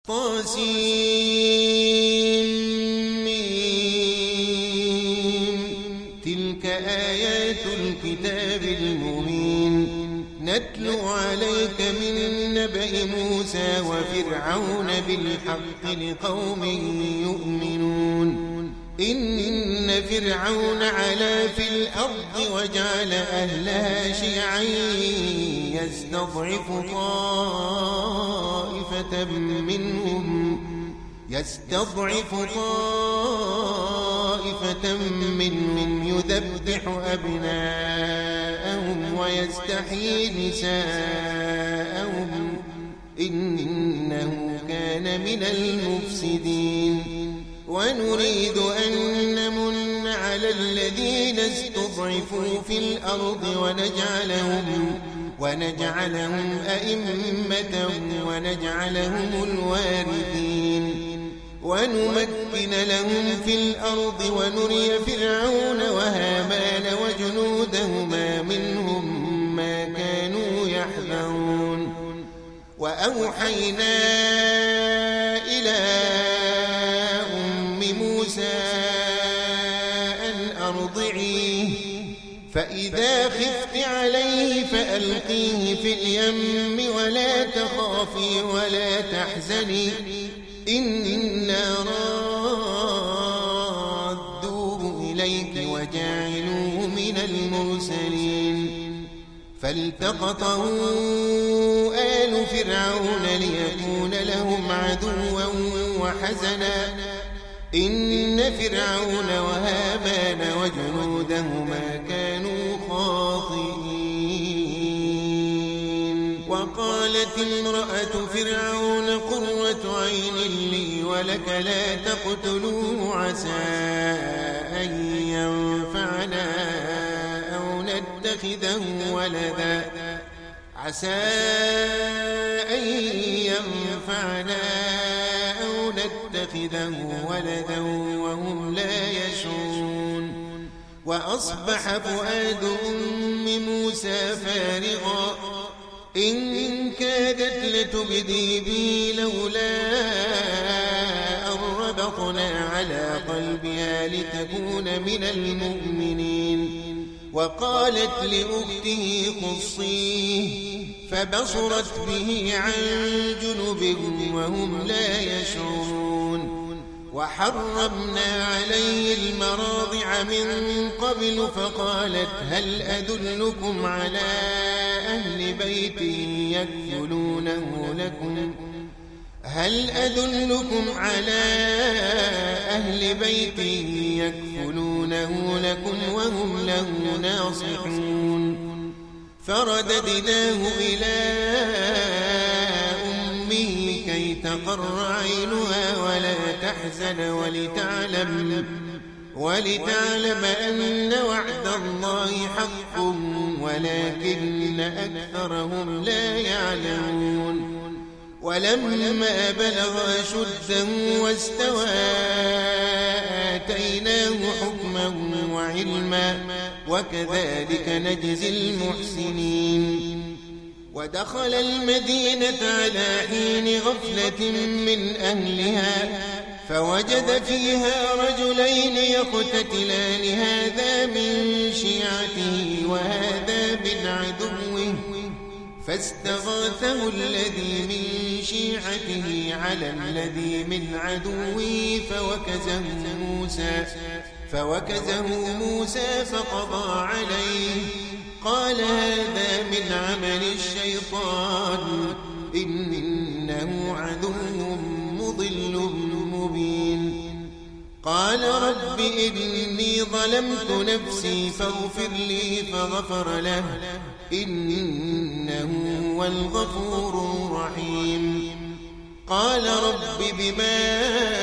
طاسيم. تلك آيات الكتاب المبين نتلو عليك من نبأ موسى وفرعون بالحق لقوم يؤمنون. إن فرعون علا في الأرض وجعل أهلها شيعا يستضعف طائفة منهم يذبح أبناءهم ويستحيي نساءهم إنه كان من المفسدين. ونريد أن نمن على الذين استضعفوا في الأرض ونجعلهم أئمة ونجعلهم الوارثين ونمكن لهم في الأرض ونري فرعون وهامان وجنودهما منهم ما كانوا يحذرون. وأوحينا إلى أم موسى أن أرضعيه فإذا خفت عليه فألقيه في اليم ولا تخافي ولا تحزني إنا رادوه إليك وجاعلوه من المرسلين. فالتقطه آل فرعون ليكون لهم عدوا وحزنا إن فرعون وهامان وجنودهما كانوا خاطئين. وقالت امرأة فرعون قرة عين لي ولك لا تقتلوه عسى أن ينفعنا أو نتخذه ولدا وهم لا يشعرون. وأصبح فؤاد أم موسى فارغا إن كادت لتبدي به لولا أن ربطنا على قلبها لتكون من المؤمنين. وقالت لأخته قصيه فبصرت به عن جنب وهم لا يشعرون. وحرمنا عليه المراضع من قبل فقالت هل أدلكم على أهل بيت يكفلونه لكم وهم له ناصحون. فرددناه إلى أمه كي تقر عينها ولا تحزن ولتعلم أن وعد الله حق ولكن أكثرهم لا يعلمون. ولما بلغ أشده واستوى آتيناه حكما وعلما وكذلك نجزي المحسنين. ودخل المدينة على حين غفلة من أهلها فوجد فيها رجلين يقتتلان هذا من شيعته وهذا من عدوه فاستغاثه الذي من شيعته على الذي من عدوه فوكزه موسى فقضى عليه قال هذا من عمل الشيطان إنه عدو مضل مبين. قال رب إني ظلمت نفسي فاغفر لي فغفر له إنه هو الغفور الرحيم. قال رب بما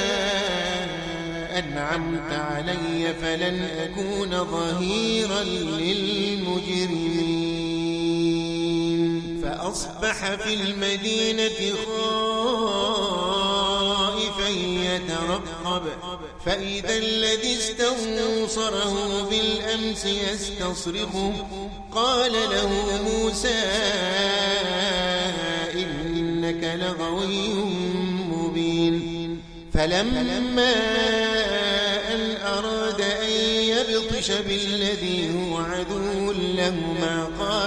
أنعمت علي فلن أكون ظهيرا للمجرمين. فأصبح في المدينة خائفا يترقب فإذا الذي استنصره بالأمس يستصرخه قال له موسى إنك لغوي مبين. فلما أن أراد أن يبطش بالذي هو عدو لهما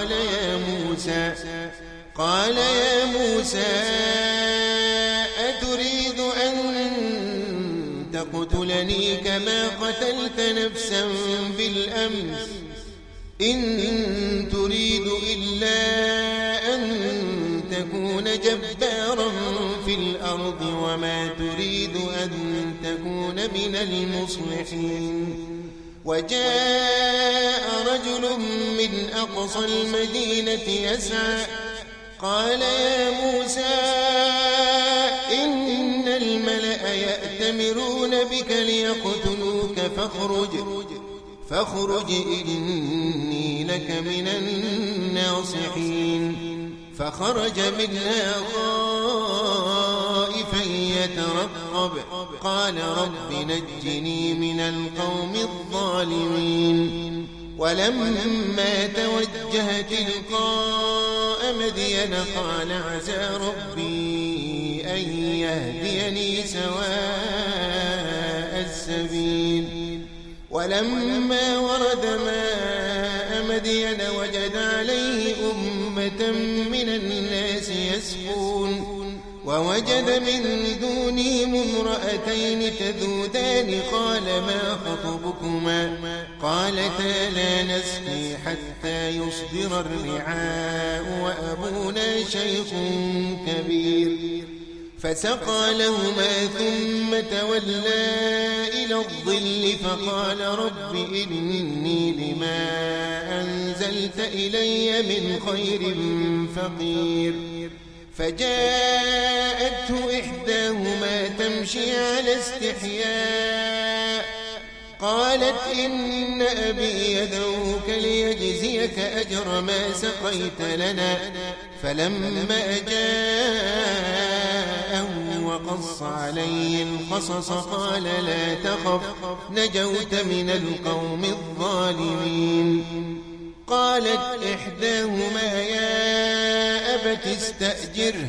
قال يا موسى أتريد أن تقتلني كما قتلت نفسا بالأمس إن تريد إلا أن تكون جبارا في الأرض وما تريد أن تكون من المصلحين. وجاء رجل من أقصى المدينة يسعى قال يا موسى إن الملأ يأتمرون بك ليقتلوك فاخرج إني لك من الناصحين. فخرج منها خائفا يترقب قال رب نجني من القوم الظالمين. ولما توجه تلقاء مدين قال عسى ربي أن يهديني سواء السبيل. ولما ورد ماء مدين وجد عليه أمة من الناس يسقون ووجد من دونهم امرأتين تذودان قال ما خطبكما قالتا لا نسقي حتى يصدر الرعاء وأبونا شيخ كبير. فسقى لهما ثم تولى إلى الظل فقال رب إني لما أنزلت إلي من خير فقير. فجاءته إحداهما تمشي على استحياء قالت إن أبي يدعوك ليجزيك أجر ما سقيت لنا. فلما جاءه وقص عليه القصص قال لا تخف نجوت من القوم الظالمين. قالت إحداهما يا أبت استأجره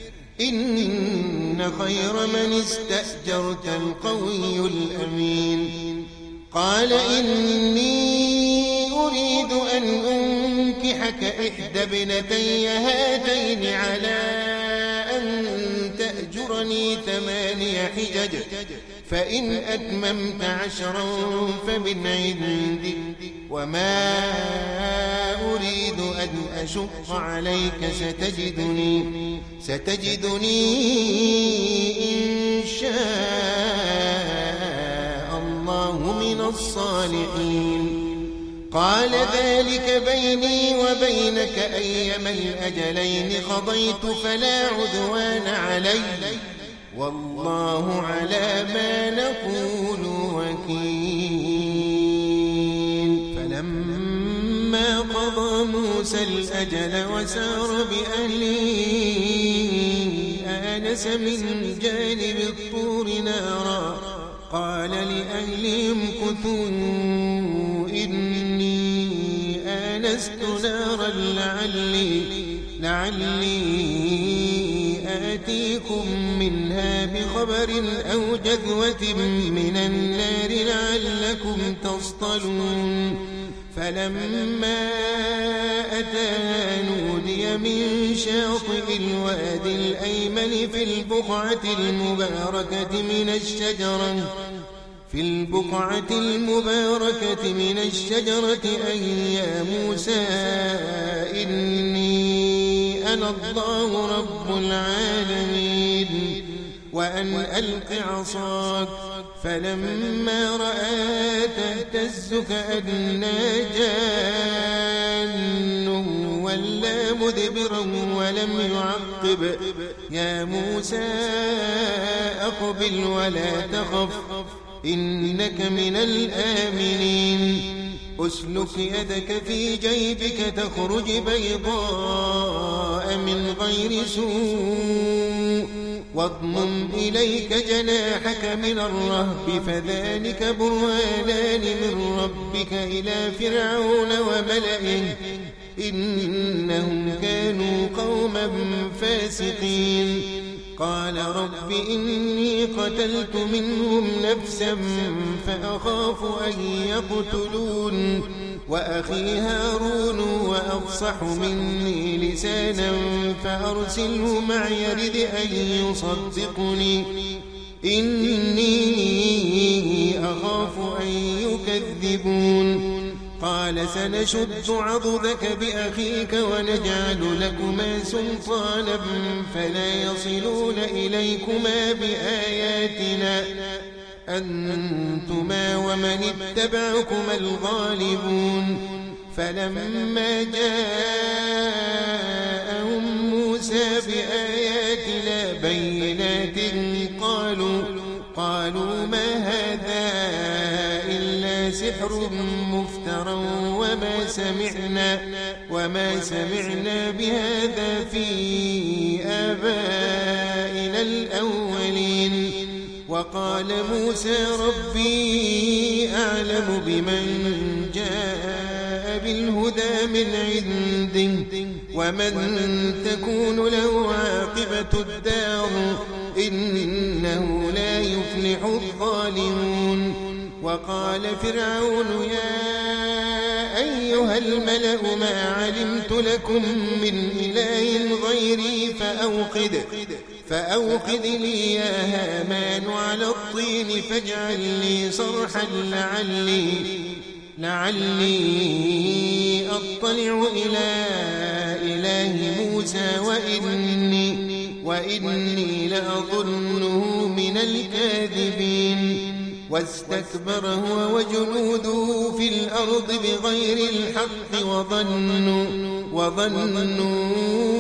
إن خير من استأجرت القوي الأمين. قال إني أريد أن أنكحك إحدى ابنتي هاتين على أن تأجرني 8 حجج فإن أتممت 10 فمن عندك وما أريد أن أشق عليك ستجدني إن شاء الله من الصالحين. قال ذلك بيني وبينك أيما الأجلين قضيت فلا عدوان علي والله على ما نقول وكيل. فلما قضى موسى الأجل وسار بأهله آنس من جانب الطور نارا قال لأهلهم كثوا إني آنست نارا لعلي آتيكم منها بخبر أو جذوة من النار لعلكم تصطلون. فلما أتاها نودي من شاطئ الوادي الأيمن في البقعة المباركة من الشجرة أن يا موسى إني أنا الله رب العالمين وأن ألق عصاك. فلما رأى تهتز كأنها جان ولا مدبرا ولم يعقب يا موسى أقبل ولا تخف إنك من الآمنين. أسلك يدك في جيبك تخرج بيضاء من غير سوء واضمم إليك جناحك من الرهب فذلك برهانان من ربك إلى فرعون وملئه إنهم كانوا قوما فاسقين. قال رب إني قتلت منهم نفسا فأخاف أن يقتلون وأخي هارون وأفصح مني لسانا فأرسله معي يرد أن يصدقني إني أخاف أن يكذبون قال سنشد عضدك بأخيك ونجعل لكما سلطانا فلا يصلون إليكما بآياتنا أنتما ومن اتبعكما الغالبون فلما جاءهم موسى بآياتنا بينات قالوا ما هذا إلا سحر مفترى وما سمعنا بهذا في آبائنا الأولين وقال موسى ربي أعلم بمن جاء بالهدى من عنده ومن تكون له عاقبة الدار إنه لا يفلح الظالمون وقال فرعون يا أيها الملأ ما علمت لكم من إله غيري فأوقد لي يا هامان على الطين فاجعل لي صرحا لعلي أطلع إلى إله موسى وإني لأظنه من الكاذبين واستكبر هو وجنوده في الأرض بغير الحق وظنوا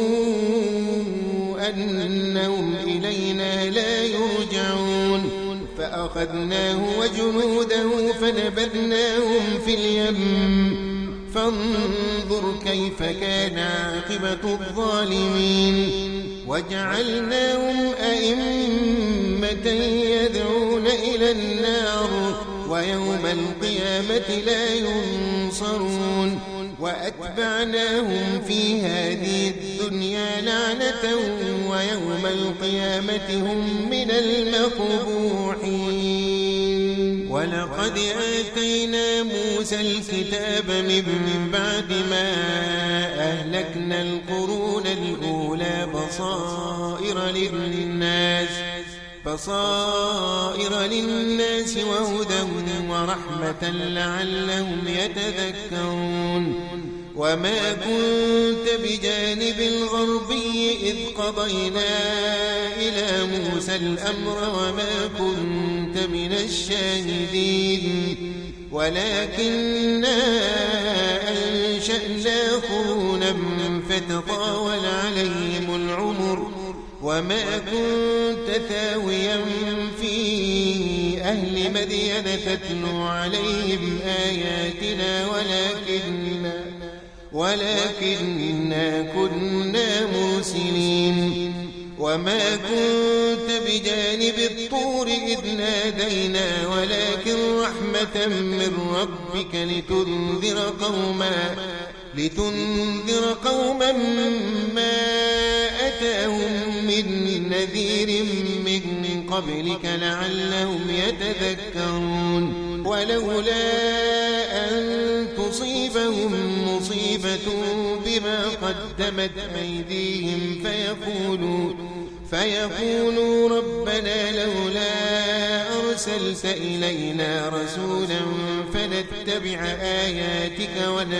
أنهم إلينا لا يرجعون فأخذناه وجنوده فنبذناهم في اليم فانظر كيف كان عاقبة الظالمين وجعلناهم أئمة يدعون إلى النار ويوم القيامة لا ينصرون وأتبعناهم في هذه الدنيا لعنة ويوم القيامة هم من المقبوحين ولقد آتينا موسى الكتاب من بعد ما أهلكنا القرون الأولى بصائر للناس وهدى ورحمة لعلهم يتذكرون وما كنت بجانب الغربي إذ قضينا إلى موسى الأمر وما كنت من الشاهدين ولكننا أنشأنا قرونا فتطاول عليهم العمر وما كنت ثاويا في أهل مدين تتلو عليهم آياتنا ولكننا كنا مرسلين وما كنت بجانب الطور إذ نادينا ولكن رحمة من ربك لتنذر قوما ما أتاهم من نذير من قبلك لعلهم يتذكرون ولولا أن تصيبهم مصيبة بما قدمت أيديهم فيقولوا ربنا لولا أرسلت إلينا رسولا فنتبع آياتك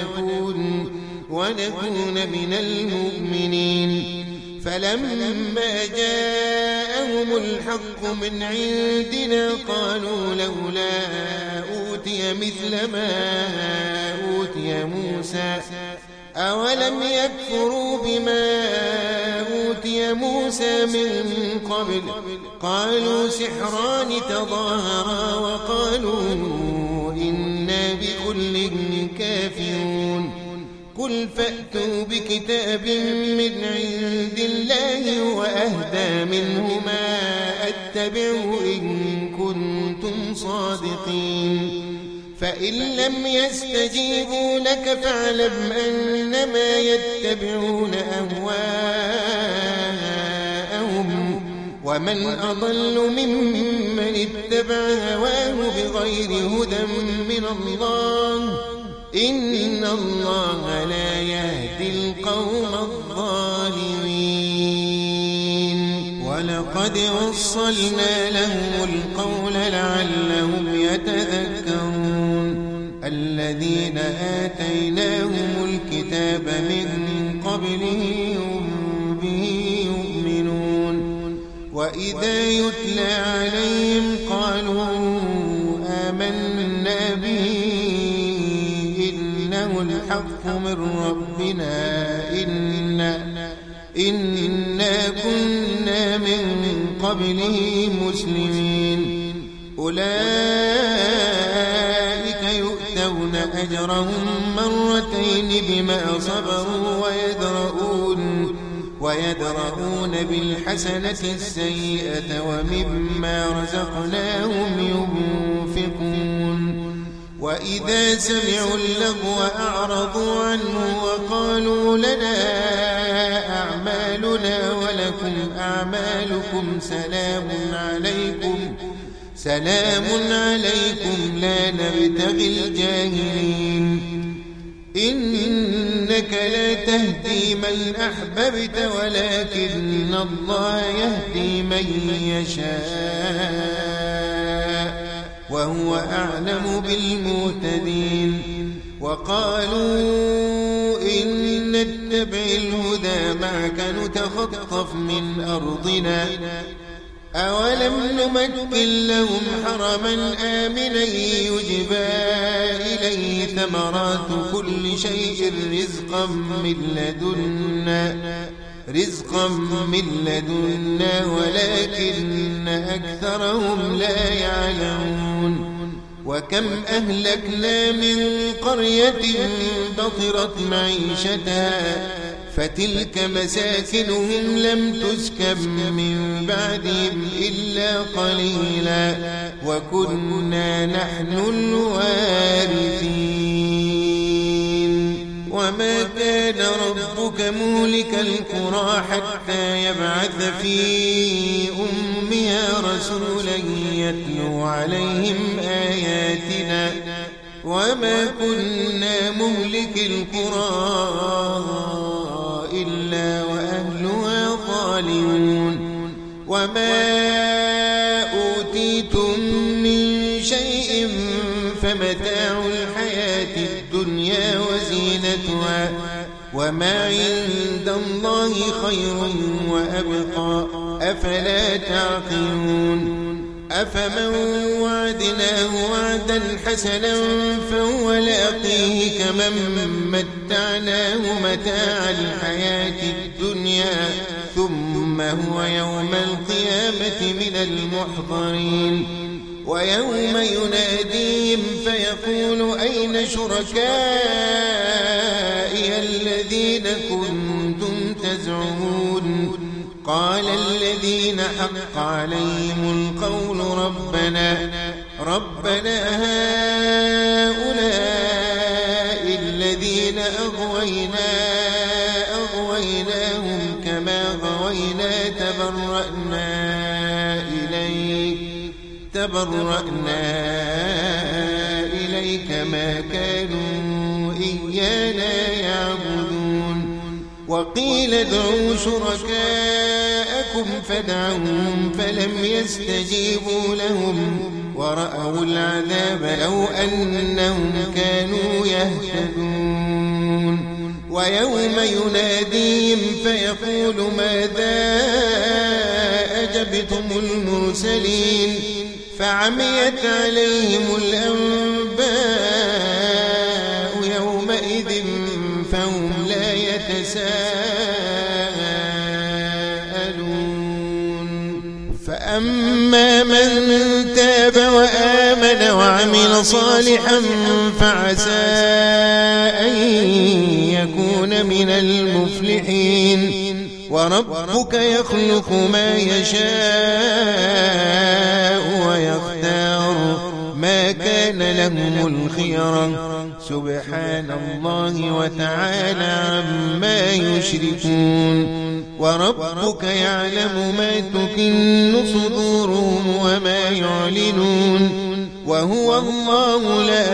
ونكون من المؤمنين فلما جاءهم الحق من عندنا قالوا لولا أوتي مثل ما أوتي موسى أولم يكفروا بما أوتي موسى من قبل قالوا سحران تظاهرا وقالوا إنا بكل كافرون قل فأتوا بكتاب من عند الله وأهدى منه ما أتبعه إن كنتم صادقين فإن لم يستجيبوا لك فاعلم أنما يتبعون أهواءهم ومن أضل ممن اتبع هواه بغير هدى من الله إن الله لا يهدي القوم الظالمين ولقد وصلنا لهم القول لعلهم يتذكرون الذين آتيناهم الكتاب من قبله هم به يؤمنون وإذا يتلى عليهم قالوا آمنا به إنه الحق من ربنا إنا كنا من قبله مسلمين أولئك يؤتون أجرهم مرتين بما صبروا ويدرؤون بالحسنة السيئة ومما رزقناهم ينفقون وإذا سمعوا اللغو أعرضوا عنه وقالوا لنا أعمالنا ولكم أعمالكم سلام عليكم لا نبتغي الجاهلين إنك لا تهدي من أحببت ولكن الله يهدي من يشاء وهو أعلم بالمهتدين وقالوا إن نتبع الهدى معك نتخطف من أرضنا أولم نمكن لهم حرما آمنا يجبى إليه ثمرات كل شيء رزقا من لدنا ولكن أكثرهم لا يعلمون وكم أهلكنا من قرية بطرت معيشتها فتلك مساكنهم لم تسكن من بعدهم إلا قليلا وكنا نحن الوارثين وما كان ربك مهلك القرى حتى يبعث في أمها رسولا يتلو عليهم آياتنا وما كنا مهلك القرى إلا وأهلها ظالمون وما أوتيتم من شيء فمتاع الحياة الدنيا وزينتها وما عند الله خير وأبقى أفلا تعقلون أفمن وعدناه وعدا حسنا فهو لاقيه كمن متعناه متاع الحياة الدنيا ثم هو يوم القيامة من المحضرين ويوم يناديهم فيقول أين شركائي الذين كنتم تزعمون قال الذين حق عليهم القول ربنا هؤلاء الذين أغويناهم كما غوينا تبرأنا إليك ما كانوا إيانا يعبدون وقيل ادعوا شركاءكم فدعوهم فلم يستجيبوا لهم ورأوا العذاب لو أنهم كانوا يهتدون ويوم يناديهم فيقول ماذا أجبتم المرسلين فعميت عليهم الأنباء يومئذ فهم لا يتساءلون فأما من تاب وآمن وعمل صالحا فعسى أن يكون من المفلحين وربك يخلق ما يشاء ويختار ما كان لهم الخيرة سبحان الله وتعالى عما يشركون وربك يعلم ما تكن صدورهم وما يعلنون وهو الله لا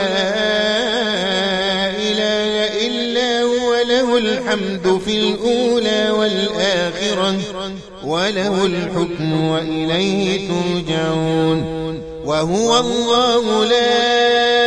إله إلا هو له الحمد في الأولى والآخرة وله الحكم وإليه ترجعون وهو الله لا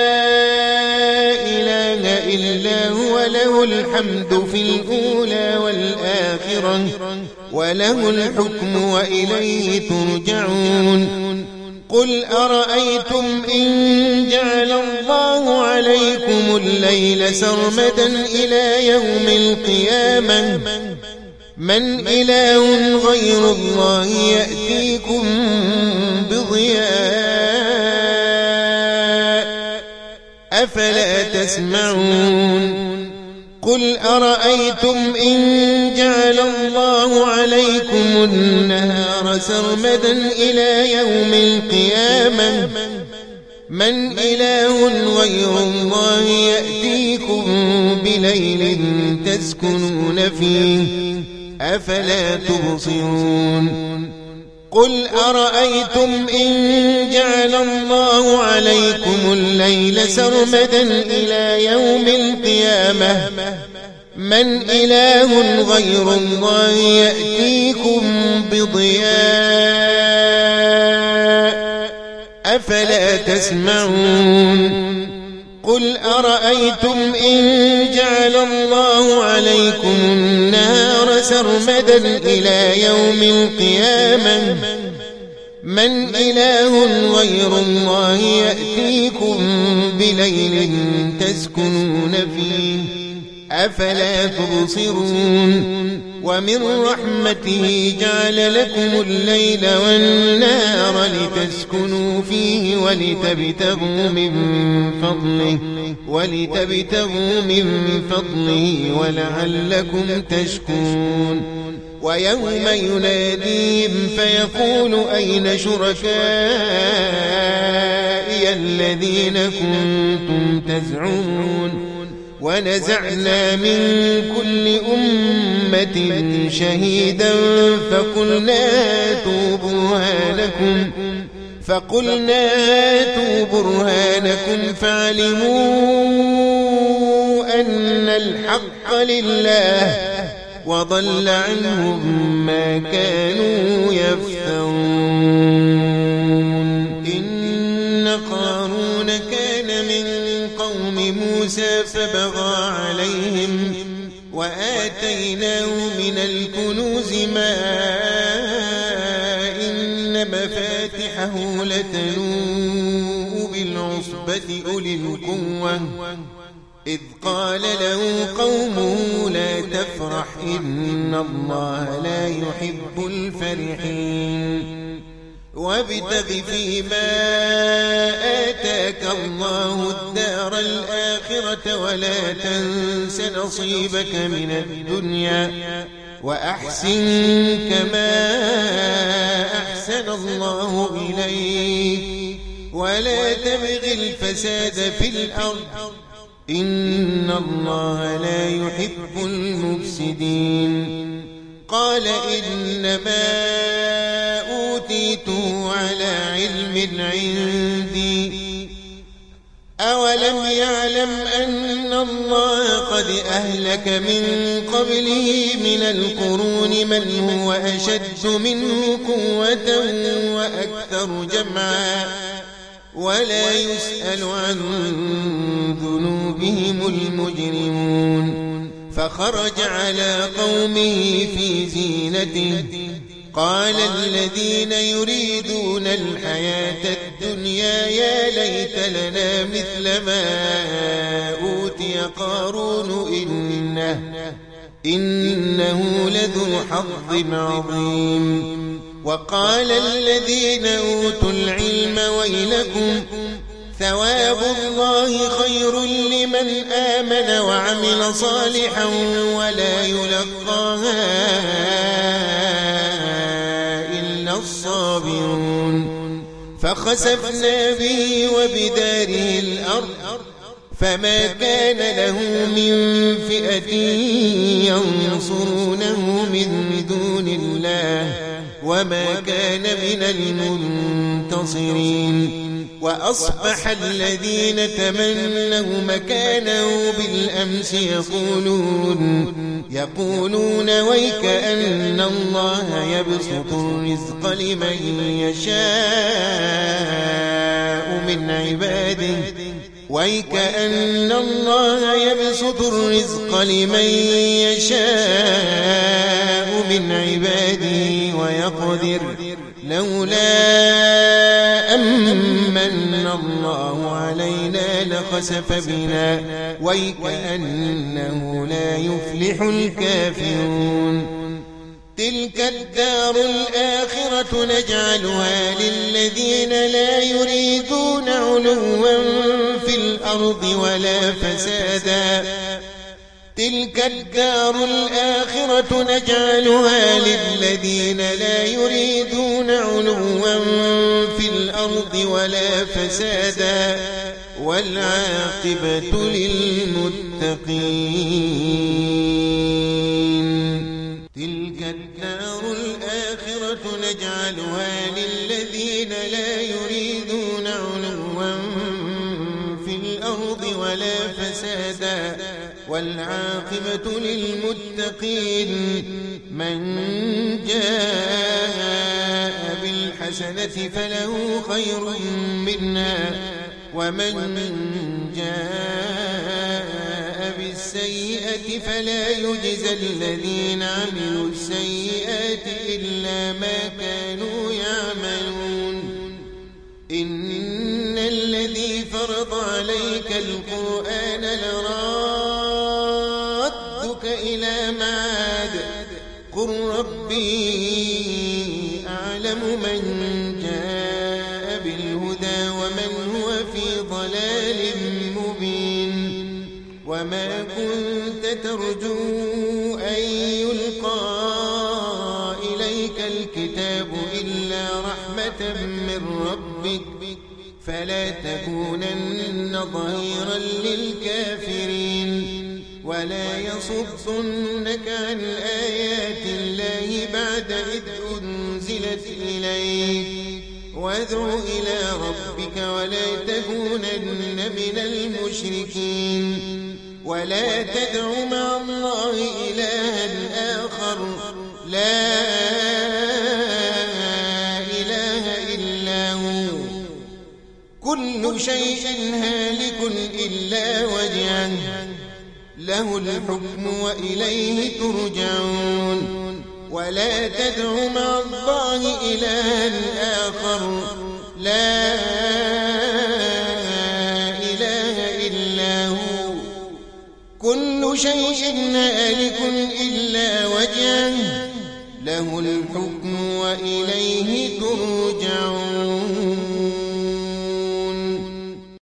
إله إلا هو له الحمد في الأولى والآخرة وله الحكم وإليه ترجعون قل أرأيتم إن جعل الله عليكم الليل سرمدا إلى يوم القيامة من إله غير الله يأتيكم بضياء أفلا تسمعون قل أرأيتم إن جعل الله عليكم النهار سرمدا إلى يوم القيامة من إله غير الله يأتيكم بليل تسكنون فيه أفلا تبصرون قل أرأيتم إن جعل الله عليكم الليل سرمدا إلى يوم القيامة من إله غير الله يأتيكم بضياء أفلا تسمعون قل أرأيتم إن جعل الله عليكم النهار سرمدا إلى يوم القيامة من إله غير الله يأتيكم بليل تسكنون فيه أفلا تبصرون ومن رحمته جعل لكم الليل والنهار لتسكنوا فيه ولتبتغوا من فضله ولعلكم تشكرون ويوم يناديهم فيقول أين شركائي الذين كنتم تزعمون ونزعنا من كل أمة شهيدا فقلنا هاتوا برهانكم فعلموا أن الحق لله وضل عنهم ما كانوا يفترون إن قارون كان من قوم موسى فبغى عليهم وآتيناه من الكنوز ما إن مفاتحه لتنوء بالعصبة أولي القوة إذ قال له قومه لا تفرح إن الله لا يحب الفرحين وابتغ فيما آتاك الله الدار الآخرة ولا تنس نصيبك من الدنيا وأحسن كما أحسن الله إليك ولا تبغ الفساد في الأرض إن الله لا يحب المفسدين قال إنما أوتيته على علم عندي أولم يعلم أن الله قد أهلك من قبله من القرون من هو أشد منه قوة وأكثر جمعا ولا يسأل عن ذنوبهم المجرمون فخرج على قومه في زينته قال الذين يريدون الحياة الدنيا يا ليت لنا مثل ما أوتي قارون إنه لذو حظ عظيم وقال الذين أوتوا العلم ويلكم ثواب الله خير لمن آمن وعمل صالحا ولا يلقاها إلا الصابرون فخسفنا به وبداره الأرض فما كان له من فئة ينصرونه من دون وما كان من المنتصرين. وأصبح الذين تمنوا مكانه بالأمس يقولون ويك أن الله يبسط الرزق لمن يشاء من عباده ويقدر لولا أمن الله علينا لخسف بنا ويكأنه لا يفلح الكافرون. تلك الدار الآخرة نجعلها للذين لا يريدون علوا في الأرض ولا فسادا والعاقبة للمتقين. تلك الدار الآخرة نجعلها للذين لا يريدون علوا في الأرض ولا فسادا والعاقبة للمتقين. من جاء بالحسنة فله خير منها ومن جاء بالسيئة فلا يجزى الذين عملوا السيئات إلا ما كانوا يعملون. إن الذي فرض عليك القرآن لرادك إلى معاد قل ربي أعلم من جاء بالهدى ومن هو في ضلال مبين. وما كنت ترجو أن يلقى إليك الكتاب إلا رحمة من ربك فلا تكونن ظهيرا للكافرين. ولا يصدنك عن آيات الله بعد إذ أنزلت إليك وادع إلى ربك ولا تكونن من المشركين. ولا تدع مع الله إلها آخر لا إله إلا هو كل شيء هالك إلا وجهه له الحكم وإليه ترجعون. ولا تدع مع الله إلها آخر لا إله إلا هو كل شيء هالك إلا وجهه له الحكم وإليه ترجعون.